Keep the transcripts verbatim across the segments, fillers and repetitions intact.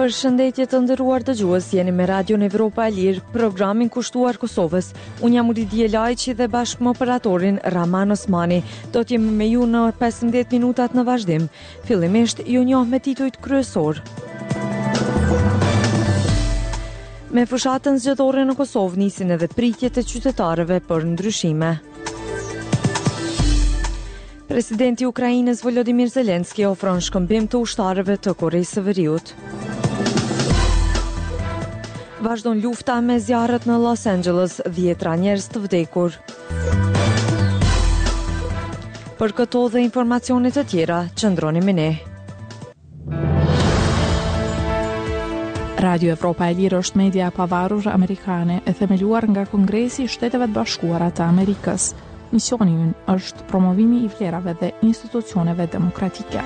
Përshëndetje të nderuar dëgjues, jeni me Radion Evropa e Lirë, programin kushtuar Kosovës. Unë jam Lidija Lajçi dhe bashkë me operatorin Raman Osmani do të jemi me ju në pesëmbëdhjetë minutat në vazhdim. Fillimisht ju njoh me titujt kryesor. Me fushatën zgjedhore në Kosovë nisin edhe pritjet e qytetarëve për ndryshime. Presidenti i Ukrainës Volodymyr Zelensky ofron shkëmbim të ushtarëve të Koreisë së Veriut. Vazhdon lufta me zjarret në Los Angeles, dhjetra njerëz të vdekur. Për këto dhe informacione të tjera, qëndroni me ne. Radio Evropa e Lirë është media e pavarur amerikane e themeluar nga Kongresi i Shteteve të Bashkuara të Amerikës. Misioni ynë është promovimi i vlerave dhe institucioneve demokratike.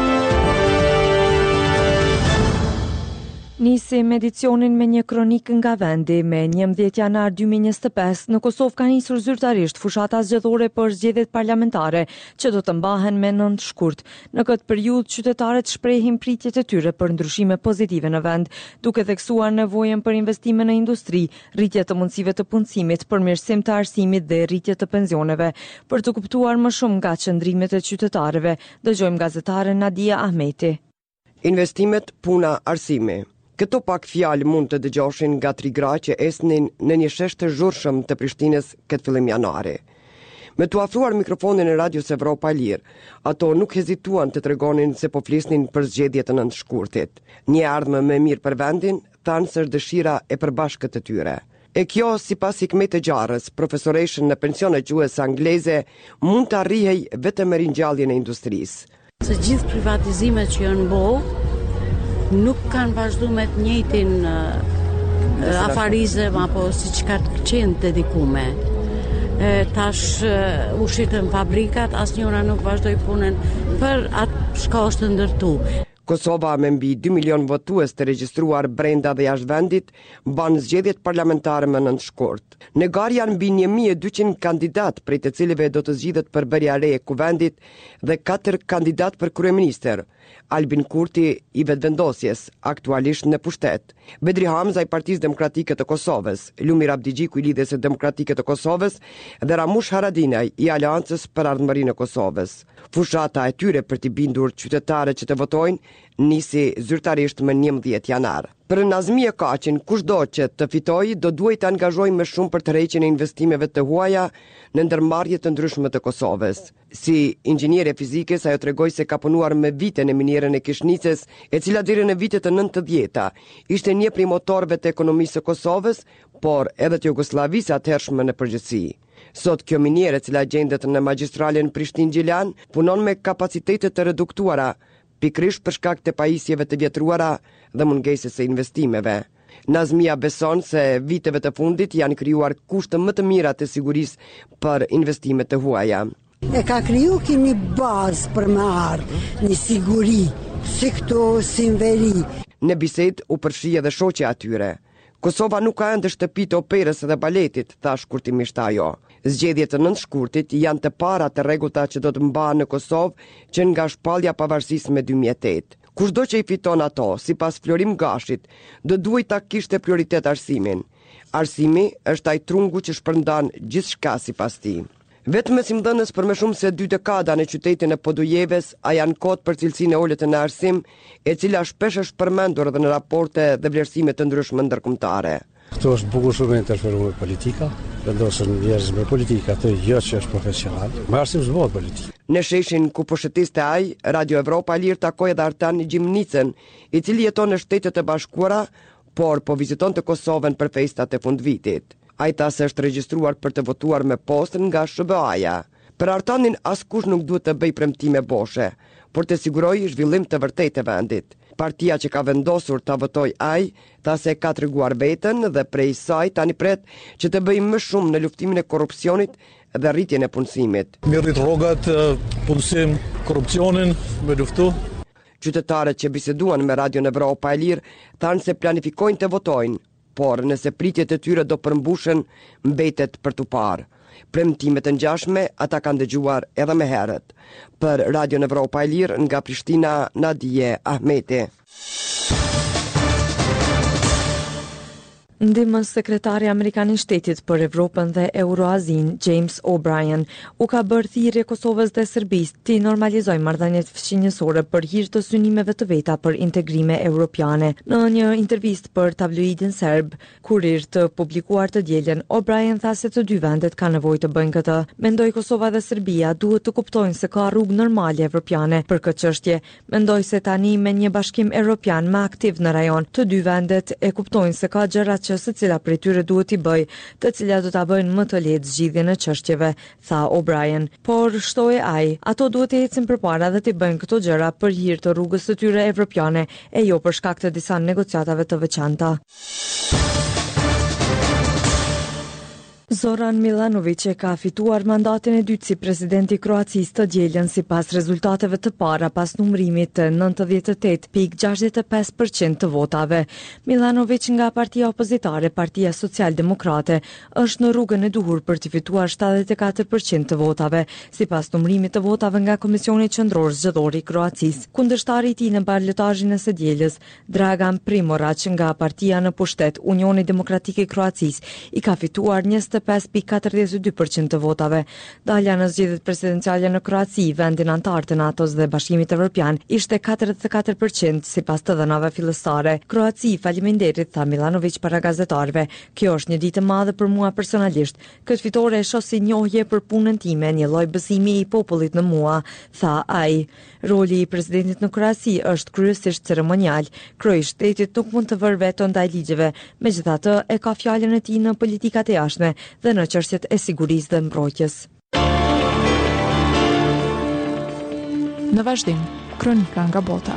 Nisim edicionin me një kronik nga vendi. Me njëmbëdhjetë janar dy mijë e njëzet e pesë në Kosovë ka nisur zyrtarisht fushata zgjedhore për zgjedhjet parlamentare që do të mbahen me nëntë shkurt. Në këtë periudhë qytetarët shprehin pritjet e tyre për ndryshime pozitive në vend, duke theksuar nevojën për investime në industri, rritje të mundësive të punësimit, përmirësim të arsimit dhe rritje të pensioneve. Për të kuptuar më shumë nga qëndrimet e qytetarëve, dëgjojmë gazetaren Nadia Ahmeti. Investimet, puna, arsimi. Këto pak fjalë mund të dëgjoshin nga tri gra që esnin në një shesh të zhurshëm të Prishtinës këtë fillim janari. Me t'u afruar mikrofonin e Radios Evropa e Lirë, ato nuk hezituan të tregonin se po flisnin për zgjedhjet të nëntë shkurtit. Një ardhmë më mirë për vendin, thanë se është dëshira e përbashkët të tyre. E kjo, sipas Hikmet e Gjarës, profesoreshën në pension e gjuhës angleze, mund të arrihej vetëm me ringjalljen e industrisë. Se gjithë privatizimet që janë bëu nuk kanë vazhdu me të njëjtin uh, afarizëm apo si që ka të qenë dedikume. E, tash uh, u shitën fabrikat, asnjëra nuk vazhdoi punën për atë shka është të ndërtu. Kosova me mbi dy milion votues të regjistruar brenda dhe jashtë vendit, ban zgjedhjet parlamentare më nëntë shkurt. Në garë janë mbi një mijë e dyqind kandidat, prej të cilëve do të zgjidhet përbërja re e kuvendit dhe katër kandidat për kryeministër. Albin Kurti i vetvendosjes, aktualisht në pushtet. Bedri Hamza i Partisë Demokratike të Kosovës, Lumir Abdigjiku i Lidhjes së Demokratike të Kosovës dhe Ramush Haradinaj i Aleancës për Ardhmërinë e Kosovës. Fushata e tyre për t'i bindur qytetarët që të votojnë nisi zyrtarisht më njëmbëdhjetë janar. Për Nazmije Kaqin, kushdo që të fitojë do duhet të angazhojë më shumë për tërheqjen e investimeve të huaja në ndërmarrje të ndryshme të Kosovës. Si inxhiniere fizike, ajo tregoi se ka punuar me vite në minierën e Kishnicës, e cila deri në vitet e nëntëdhjeta ishte një prej motorëve të ekonomisë së Kosovës, por edhe të Jugosllavisë atëhershme në përgjithësi. Sot kjo miniere, cila gjendet në magjistralen Prishtinë-Gjilan, punon me kapacitete të reduktuara, pikrisht për shkak të pajisjeve të vjetruara dhe mungesës së investimeve. Nazmia beson se viteve të fundit janë krijuar kushte më të mira të sigurisë për investimet të huaja. E ka kriju ki një bazë për me ardhë, një siguri, si këto, si në veri. Në bisedë u përfshi edhe shoqja atyre. Kosova nuk ka ende shtëpi të operës dhe baletit, thash kurtimisht ajo. Zgjedhjet të nëntë shkurtit janë të para të rregullta që do të mbahen në Kosovë që nga shpallja pavarësisë me dy mijë e tetë. Kushdo që i fiton ato, sipas Florim Gashit, do duhet ta kishte prioritet arsimin. Arsimi është ai trungu që shpërndan gjithçka sipas tij. Vetëm simdhënës për më shumë se dy dekada në qytetin e Podujeves, a janë kot për cilësinë e ulët në arsim, e cila shpesh është përmendur edhe në raporte dhe vlerësime të ndryshme ndërkombëtare. Këto është bukur shumë e interferuar me politika, vendosën njerëz me politika, atë jo që është profesional. Me arsim s'bëhet politika. Në sheshin ku përshëtiste ai, Radio Evropa e Lirë takoi edhe Artan Gjimnicën, i cili jeton në Shtetet e Bashkuara, por po viziton të Kosovën për festat e fundvitit. Ai tha se është regjistruar për të votuar me postën nga S B A-ja. Për Artanin askush nuk duhet të bëj premtime boshe, por të sigurojë zhvillim të vërtetë të vendit. Partia që ka vendosur ta votoj ai, tha se ka treguar veten dhe prej saj tani pret që të bëjë më shumë në luftimin e korrupsionit dhe rritjen e punësimit. Me rrit rrogat, punësim, korrupsionin, me luftu. Qytetarët që biseduan me Radio Evropa e Lirë thanë se planifikojnë të votojnë, por nëse pritjet e tyre do përmbushen, mbetet për tu parë. Premtimet e ngjashme ata kanë dëgjuar edhe më herët. Për Radio Evropa e Lirë nga Prishtina, Nadije Ahmeti. Ndihmës sekretari amerikan I Shtetit për Evropën dhe Euroazin, James O'Brien, u ka bërë thirrje Kosovës dhe Serbisë të normalizojnë marrëdhëniet fqinjësore për hir të synimeve të veta për integrime europiane. Në një intervistë për tabloidin serb, Kurir të publikuar të dielën, O'Brien tha se të dy vendet kanë nevojë të bëjnë këtë. Mendoj Kosova dhe Serbia duhet të kuptojnë se ka rrugë normale evropiane për këtë çështje. Mendoj se tani me një bashkim evropian më aktiv në rajon, të dy vendet e kuptojnë se ka gjëra që secila prej tyre duhet I bëj, të cilat do ta bëjnë më të lehtë zgjidhjen e çështjeve, tha O'Brien. Por shtoi ai, ato duhet të ecin përpara dhe të bëjnë këto gjëra për hir të rrugës së tyre evropiane e jo për shkak të disa negociatave të veçanta. Zoran Milanović e ka fituar mandatin e dytë si presidenti I Kroacisë të dielën sipas rezultateve të para pas numërimit të nëntëdhjetë e tetë pikë gjashtëdhjetë e pesë përqind të votave. Milanović nga partia opozitare, Partia Social-Demokrate, është në rrugën e duhur për të fituar shtatëdhjetë e katër përqind të votave, sipas numërimit të votave nga Komisioni Qendror Zgjedhor I Kroacisë. Kundërshtari I tij në balotazhin e së dielës, Dragan Primorac nga partia në pushtet, Unioni Demokratik I Kroacisë, I ka fituar njëzet e pesë pikë katërdhjetë e dy përqind të votave. Dalja në zgjedhjet presidenciale në Kroaci, vendin antar të NATO-s dhe Bashkimit Evropian, ishte katërdhjetë e katër përqind sipas të dhënave fillestare. Kroaci, faleminderit, tha Milanović para gazetarëve. Kjo është një ditë e madhe për mua personalisht. Këtë fitore e shoh si njohje për punën time, një lloj besimi I popullit në mua, tha ai. Roli I presidentit në Kroaci është kryesisht ceremonial. Kryeji I shtetit nuk mund të vërë veto ndaj ligjeve, megjithatë e ka fjalën e tij në politikat e jashtme dhe në çështjet e sigurisë dhe mbrojtjes. Në vazhdim, kronika nga bota.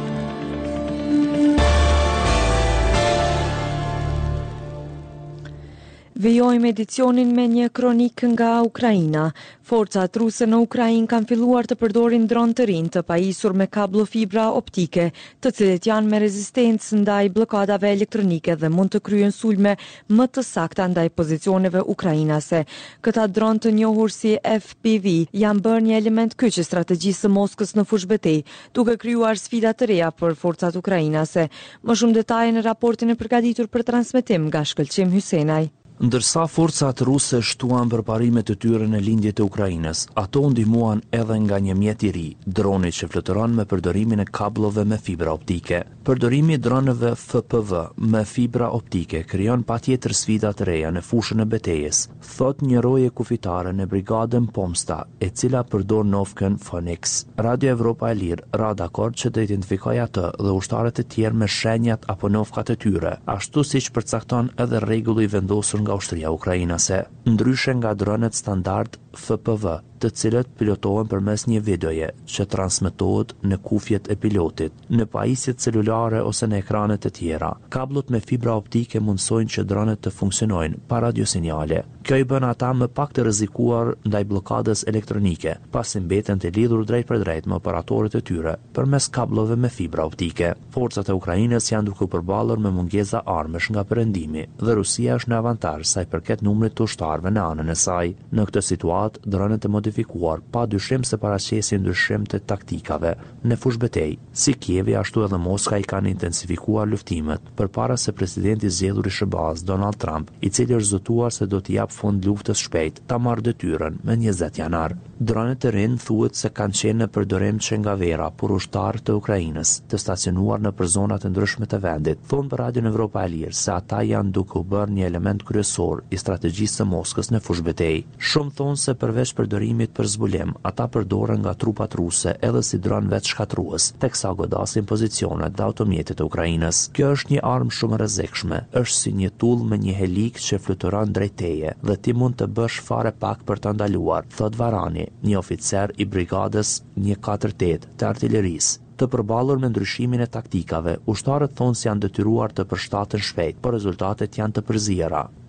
Vijojmë edicionin me një kronik nga Ukraina. Forcat ruse në Ukrainë kanë filluar të përdorin dron të rinj të pajisur me kablo fibra optike, të cilët janë me rezistencë ndaj bllokadave elektronike dhe mund të kryejnë sulme më të sakta ndaj pozicioneve ukrainase. Këta dron të njohur si F P V janë bërë një element kyç I strategjisë së Moskës në fushbetej, duke krijuar sfida të reja për forcat ukrainase. Më shumë detaje në raportin e përgatitur për transmetim nga Shkëlqim Hysenaj. Ndërsa forcat ruse shtuan përparimet e tyre në lindjet e Ukrainës, ato ndihmuan edhe nga një mjet I ri, droni që fluturon me përdorimin e kablove me fibra optike. Përdorimi I dronëve F P V me fibra optike krijon patjetër sfida të reja në fushën e betejës, thot një roje kufitare në brigadën Pomsta, e cila përdor novkën Phoenix. Radio Evropa e Lirë ra dakord që të identifikojë atë dhe ushtarët e tjerë me shenjat apo novkat e tyre, ashtu siç përcakton edhe rregulli I vendosur nga ushtria ukrainase, ndryshe nga dronet standard F P V, të cilët pilotohen përmes një videoje që transmetohet në kufjet e pilotit, në pajisjet celulare ose në ekranet e tjera. Kablot me fibra optike mundsojnë që dronet të funksionojnë pa radiosinjale. Kjo I bën ata më pak të rrezikuar ndaj bllokadës elektronike, pasi mbeten të lidhur drejt për drejt me operatorët e tyre përmes kablove me fibra optike. Forcat e Ukrainës janë duke u përballur me mungesa armësh nga perëndimi dhe Rusia është në avantazh sa I përket numrit të ushtarëve në anën e saj. Në këtë situatë, dronet e modifikuar pa dyshim se paraqesin ndryshim të taktikave në fushbetej. Si Kievi ashtu edhe Moska I kanë intensifikuar luftimet përpara se presidenti zgjedhur I SHBA-s Donald Trump, I cili është zotuar se do të jap fund luftës shpejt, ta marrë detyrën me njëzet janar. Dronet e rinj thuhet se kanë qenë në përdorim që nga vera për ushtarë të Ukrainës, të stacionuar në për zonat e ndryshme të vendit. Thonë për Radio Evropa e Lirë se ata janë duke u bërë një element kryesor I strategjisë së Moskës në fushbetej. Shumë thonë se përveç përdorimit për zbulim, ata përdoren nga trupat ruse edhe si dron vetë shkatrues, teksa godasin pozicionet dhe automjetet e Ukrainës. Kjo është një armë shumë rrezikshme, është si një tull me një helik që fluturon drejt teje dhe ti mund të bësh fare pak për të ndaluar, thot Varani, një oficer I brigadës një katër tetë të artillerisë. Të përballur me ndryshimin e taktikave, ushtarët thonë se janë detyruar të përshtaten shpejt, por rezultatet janë të përzijera.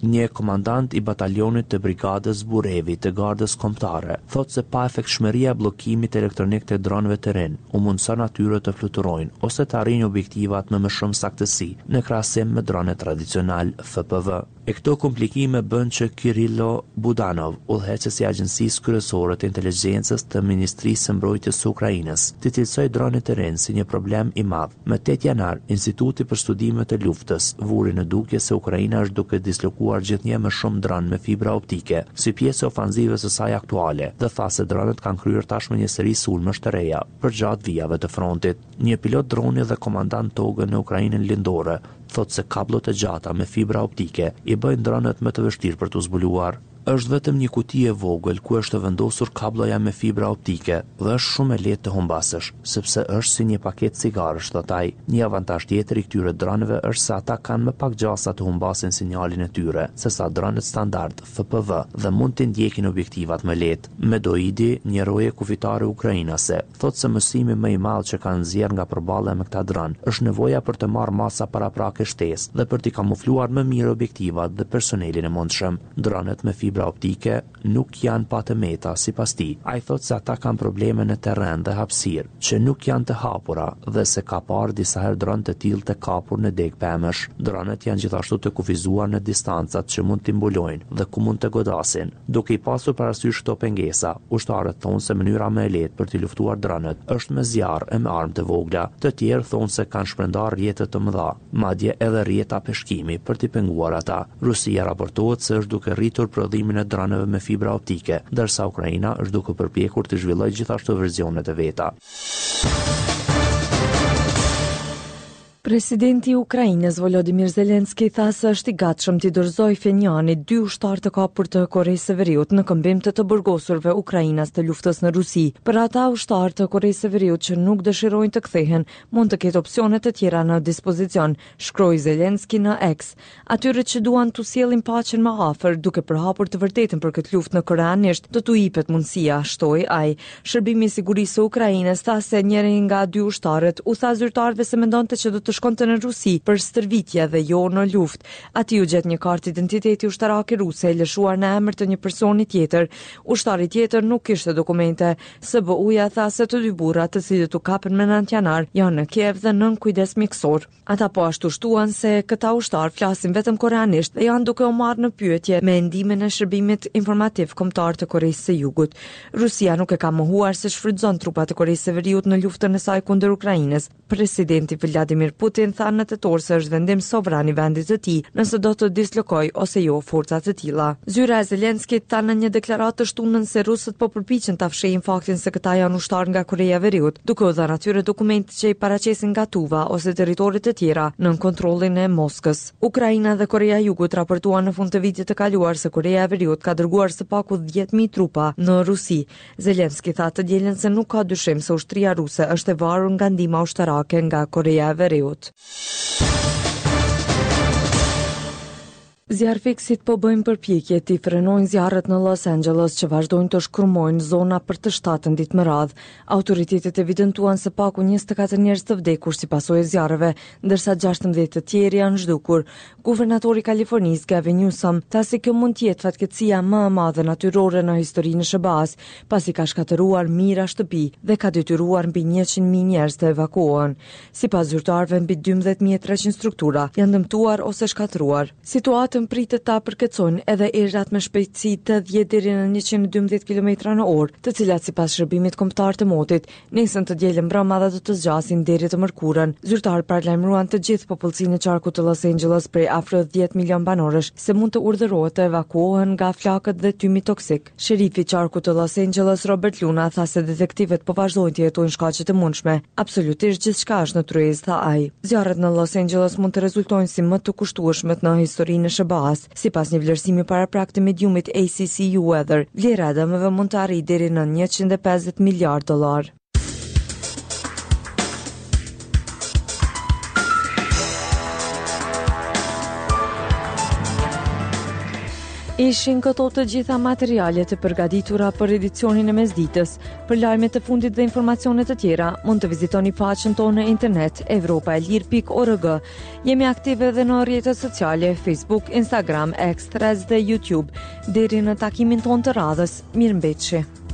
Një komandant i batalionit të brigadës Burevi të gardës kombëtare thotë se pa efektshmëria e bllokimit elektronik të dronëve të rinj u mundson atyre të fluturojnë ose të arrijnë objektivat me më shumë saktësi në krahasim me dronet tradicional F P V. E këto komplikime bën që Kirillo Budanov, udhëheqësi i Agjencisë Kryesore të Inteligjencës të Ministrisë së Mbrojtjes së Ukrainës, të cilësoj dronet të rinj si një problem i madh. Më tetë janar, Instituti për Studimet e Luftës vuri në dukje se Ukraina është duke dislokuar gjithnjë më shumë dronë me fibra optike, si pjesë e ofanzivës së saj aktuale, dhe tha se dronet kanë kryer tashmë një seri sulmesh të reja përgjatë vijave të frontit. Një pilot droni dhe komandant togë në Ukrainën lindore thotë se kablot e gjata me fibra optike i bëjnë dronet më të vështirë për të zbuluar. Është vetëm një kuti e vogël ku është vendosur kabloja me fibra optike dhe është shumë e lehtë të humbasësh, sepse është si një paketë cigarësh, thotë ai. Një avantazh tjetër i këtyre dronëve është se ata kanë më pak gjasa të humbasin sinjalin e tyre sesa dronet standard F P V dhe mund të ndjekin objektivat më lehtë. Medoidi, një roje kufitare ukrainase, thotë se mësimi më i madh që kanë nxjerr nga përballja me këta dron është nevoja për të marrë masa paraprake shtesë dhe për të kamufluar më mirë objektivat dhe personelin e mundshëm. Dronet me fibra optike nuk janë pa të meta sipas tij. Ai thotë se ata kanë probleme në terren dhe hapësirë, që nuk janë të hapura dhe se ka parë disa herë dronë të tillë të kapur në deg pemësh. Dronet janë gjithashtu të kufizuar në distancat që mund t'i mbulojnë dhe ku mund të godasin. Duke i pasur parasysh këto pengesa, ushtarët thonë se mënyra më e lehtë për të luftuar dronet është me zjarr e me armë të vogla. Të tjerë thonë se kanë shpërndar rrjete të mëdha, madje edhe rrjeta peshkimi për t'i penguar ata. Rusia raportohet se është duke rritur prodhimin e droneve me fibra optike, ndërsa Ukraina është duke përpjekur të zhvillojë gjithashtu versionet e veta. Presidenti i Ukrainës Volodymyr Zelensky tha se është i gatshëm t'i dorëzojë Pjenjani dy ushtar të kapur të Koreas së Veriut në këmbim të të burgosurve Ukrainas të luftës në Rusi. Për ata ushtar të Koreas së Veriut që nuk dëshirojnë të kthehen, mund të ketë opsione të tjera në dispozicion, shkroi Zelensky në X. Atyre që duan të sjellin paqen më afër, duke përhapur të vërtetën për këtë luftë në koreanisht, do t'u jepet mundësia, shtoi ai. Shërbimi i sigurisë së Ukrainës tha se njëri nga dy ushtarët u tha zyrtarëve se mendonte që do të shkonte në Rusi për stërvitje dhe jo në luftë. Ati u gjet një kartë identiteti ushtarake ruse e lëshuar në emër të një personi tjetër. Ushtari tjetër nuk kishte dokumente. S B U-ja tha se të dy burrat, të cilët u kapën me nëntë janar, janë në Kiev dhe nën kujdes mjekësor. Ata po ashtu shtuan se këta ushtar flasin vetëm koreanisht dhe janë duke u marrë në pyetje me ndihmën e shërbimit informativ kombëtar të Koreasë së Jugut. Rusia nuk e ka mohuar se shfrytëzon trupat e Koreasë së Veriut në luftën e saj kundër Ukrainës. Presidenti Vladimir Putin tha në tetor se është vendim sovran i vendit të tij nëse do të dislokojë ose jo forca të tilla. Zyra e Zelenskit tha në një deklaratë të shtunën se rusët po përpiqen ta fshehin faktin se këta janë ushtar nga Korea e Veriut, duke u dhënë atyre dokumente që i paraqesin nga Tuva ose territoret të tjera nën kontrollin e Moskës. Ukraina dhe Korea e Jugut raportuan në fund të vitit të kaluar se Korea e Veriut ka dërguar së paku dhjetë mijë trupa në Rusi. Zelenski tha të dielën se nuk ka dyshim se ushtria ruse është e varur nga ndihma ushtarake nga Korea e Veriut. Zjarfiksit po bëjnë përpjekje të frenojnë zjarret në Los Angeles që vazhdojnë të shkrumojnë zona për të shtatën ditë më radh. Autoritetet evidentuan se paku njëzet e katër njerëz të vdekur si pasojë e zjarreve, ndërsa gjashtëmbëdhjetë të tjerë janë zhdukur. Guvernatori i Kalifornisë Gavin Newsom tha se kjo mund të jetë fatkeqësia më e madhe natyrore në historinë e S B A-s, pasi ka shkatëruar mijëra shtëpi dhe ka detyruar mbi njëqind mijë njerëz të evakuohen. Sipas zyrtarëve, mbi dymbëdhjetë mijë e treqind struktura janë dëmtuar ose shkatëruar. Situata pritet ta përkeçojnë edhe errat me shpejtësi të dhjetë deri në njëqind e dymbëdhjetë kilometra në orë, të cilat sipas shërbimit kombëtar të motit, nisën të dielën mbrëmje dhe do të zgjasin deri të mërkurën. Zyrtarët paralajmëruan të gjithë popullsinë e qarkut të Los Angeles prej afro dhjetë milion banorësh se mund të urdhërohet të evakuohen nga flakët dhe tymi toksik. Sherifi i qarkut të Los Angeles Robert Luna tha se detektivët po vazhdojnë të jetojnë shkaqe të mundshme. Absolutisht gjithçka është në tryezë, tha ai. Zjarret në Los Angeles mund të rezultojnë si më të kushtueshmet në historinë e Bas, sipas një vlerësimi paraprak të mediumit A C C U Weather, vlera e dëmeve mund të arrijë deri në njëqind e pesëdhjetë miliardë dollar. Ishin këto të gjitha materialet të përgatitura për edicionin e mesditës. Për lajmet të fundit dhe informacionet të tjera, mund të vizitoni faqen tonë në internet evropaelir pikë org. Jemi aktive edhe në rrjetet sociale, Facebook, Instagram, X, Threads dhe YouTube. Deri në takimin tonë të radhës, mirëmbëjtje.